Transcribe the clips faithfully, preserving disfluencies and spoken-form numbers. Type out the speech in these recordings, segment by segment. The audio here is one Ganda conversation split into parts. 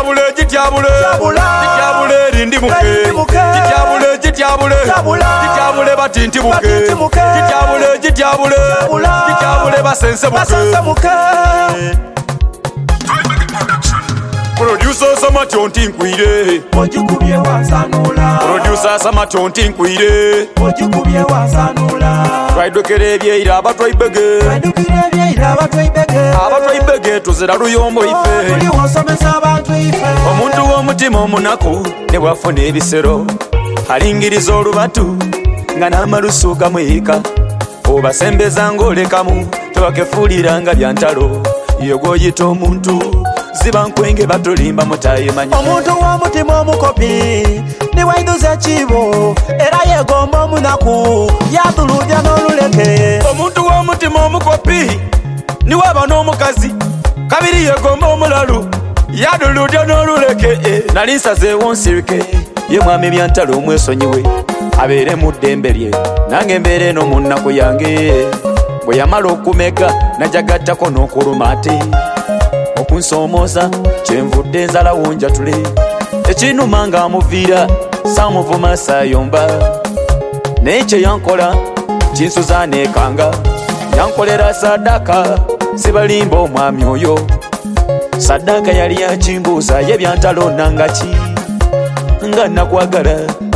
Jityabule, jityabule, jityabule, rindi muke. Jityabule, jityabule, jityabule, batinti muke. Jityabule, jityabule, jityabule, basense muke. Producer Samatonti nkwire. Ojikubye wansanula. Producer Samatonti nkwire. Ojikubye wansanula. Twidokere ebyeira abatwaibege. Twidokere ebyeira abatwaibege. Abatwaibege tuzira luyombo ife. Tuli wasomesa abantu ife. Omuntu w'omutima omunaku ne bwafuna ebisero. Alingiriza olubatu nga n'amalusu gamuyika. Obasembeza ng'olekamu tebakefuuliranga bya ntalo. Iyo gw'oyita omuntu ziba nkwenge batulimba mutayimanya. Omuntu w'omutima omukopi ni waiduza kibo era yegomba omunaku yatuludya n'oluleke. Omuntu w'omutima omukopi ni waba n'omukazi kabiri yegomba omulalu yaduludya n'oluleke. Nali nsazeewo nsirike ye mwami byantalo omwesonyiwe abeere mu ddembe lye nange mbeere eno mu nnaku yange. Bwe yamala okumega najagattako n'okuluma ate okunsomooza kyenvudde enzala wonjatule. Ekinuma nga amuviira saamuvuma saayomba naye kye yankola kinsuza neekanga. Yankolera saddaaka sibalimba omwami oyo. Saddaaka yali yakimbuuza ye byantalo nanga ki nga nakwagala.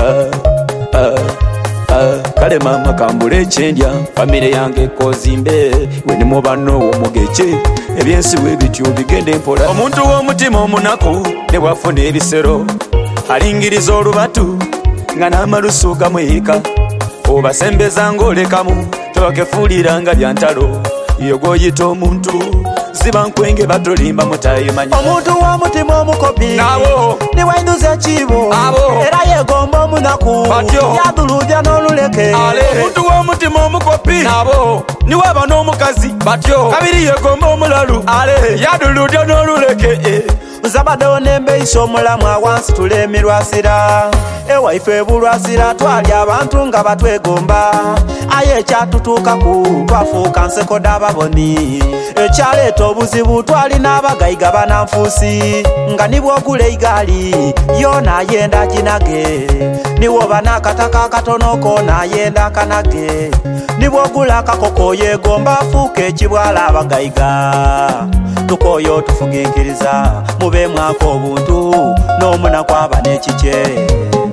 ah, ah. Uh, kale mama kambule ekyendya famire yange kozimbe weni mubano womugece ebyensiwe bityo bigende mpola. Omuntu w'omutima omunaku ne bwafuna ebisero alingiriza olubatu nga n'amalusu gamuyika. Obasembeza ng'olekamu tebakefuuliranga bya ntalo. Iyo gw'oyita omuntu ziba nkwenge batulimba mutayimanya. Omuntu w'omutima omukopi nabo ni wainduza kibo era yegomba omunaku yatuludya n'oluleke. Omuntu w'omutima omukopi nabo ni waba n'omukazi batyo kabiri yegomba omulalu yaduludya n'oluleke. Nzabaddewo n'embeeyisa omulamu awansi tulemirwasira ewaife bulwasira twali abantu nga batwegomba. Aye ekyatutuukaku twafuuka nseko d'ababoni. Ekyaleeta obuzibu twali n'abagayiga bananfuusi nga nibwogula eigaali yoona ayenda ginage. Niwoba n'akataka akatono koona ayenda kanage. Nibwogula akakoko yegomba afuuka ekibwala abagayiga. Tukoyo tufugiikiriza mube mwaka obuntu n'omunaku aba n'ekikye.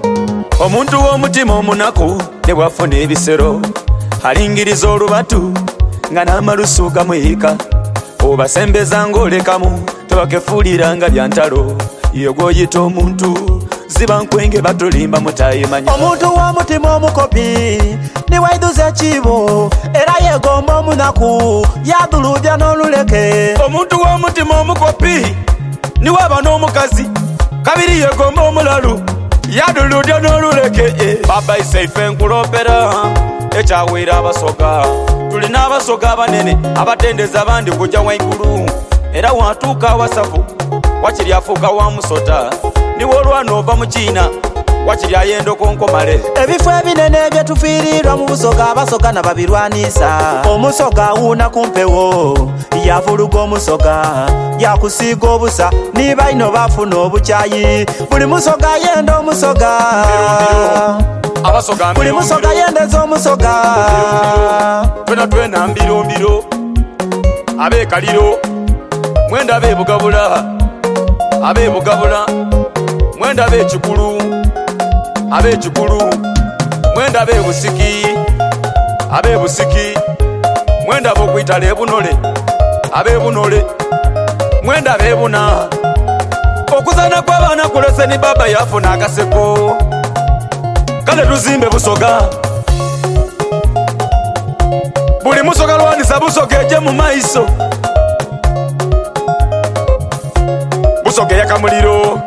Omuntu w'omutima omunaku ne bwafuna ebisero alingiriza olubatu nga n'amalusu gamuyika. Obasembeza ng'olekamu tebakefuuliranga bya ntalo. Iyo gw'oyita omuntu ziba nkwenge batulimba mutayimanya. Omuntu w'omutima omukopi ni waiduza kibo era yegomba omunaku yatuludya n'oluleke. Omuntu w'omutima omukopi ni waba n'omukazi kabiri yegomba omulalu yaduludya n'oluleke. Baba isaife nkulopera ekyawera abasoga. Tulina abasoga abanene abatendeza abandi kujja waigulu era watuuka awasavu wakiri afuuka wa musota. Niwo olwana ova mu kiina wakiri ayenda okonkomale. Ebifo ebinene byetufiirirwa mu busoga abasoga nababirwanisa. Omusoga awuuna ku mpewo yavuluga omusoga yakusiiga obusa niba ino bafuna obukyayi. Buli musoga yenda omusoga buli musoga yendeza omusoga. Twena twena mbiro mbiro abeekaliro mwenda abeebugabula abeebugabula mwenda abeekikulu abeekikulu mwenda abeebusiki abeebusiki mwenda ab'okwitala ebunole abeebunole mwenda abeebuna. Okuzana kw'abaana kulese ni baba yafuna akaseko. Kale tuzimbe busoga buli musoga lwanisa busoga eje mu maiso. Busoga yakamuliro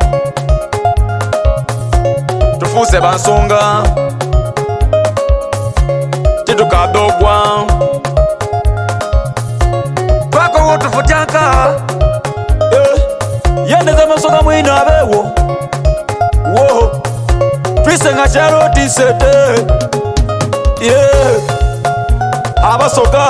tufuuse bansonga titukadogwa twakowo tufutyanka. Yendeza masoga mwino abeewo wo twise nga kyalo tisete. Abasoga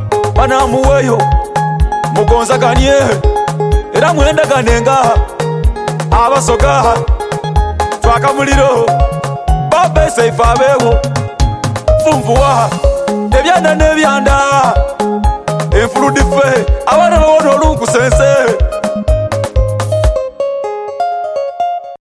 banamuweyo mugonzaganye era mwendaganenga abasoga twaka muliro babese ife abeewo funvuwa ebyanda n'ebyanda enfuludife abaana bawona olunkusense